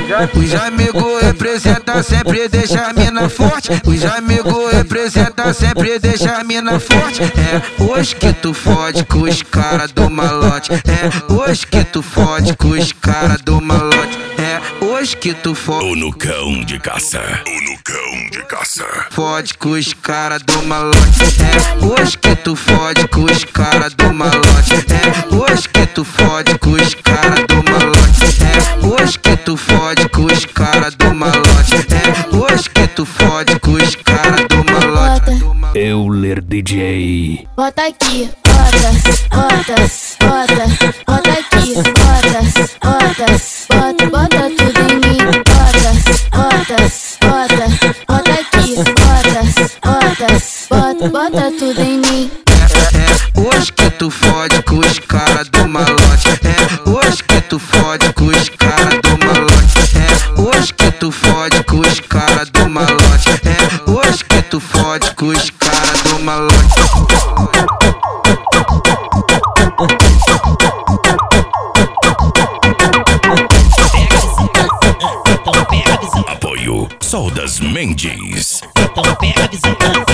Os amigos representa sempre, deixa a mina forte. Os amigos representa sempre, deixa a mina forte. É hoje que tu fode com os cara do malote. É hoje que tu fode com os cara do malote. É hoje que tu fode. Ou no cão de caça. Ou no cão de caça. Fode com os cara do malote. É hoje que tu fode com os cara do malote. É hoje que tu fode com os cara do malote. É hoje que tu fode com os cara do malote. É hoje que tu fode com os cara do malote. Euler DJ. Bota aqui, bota, bota, bota, bota aqui, bota tudo em mim, bota, bota aqui, bota tudo em mim. É hoje que tu fode com os cara do malote. É hoje que tu fode com os cara do malote. É hoje que tu fode com os cara do malote. É hoje que tu fode com os cara do malote. Apoio Sol das Mendes. Então pega a visão.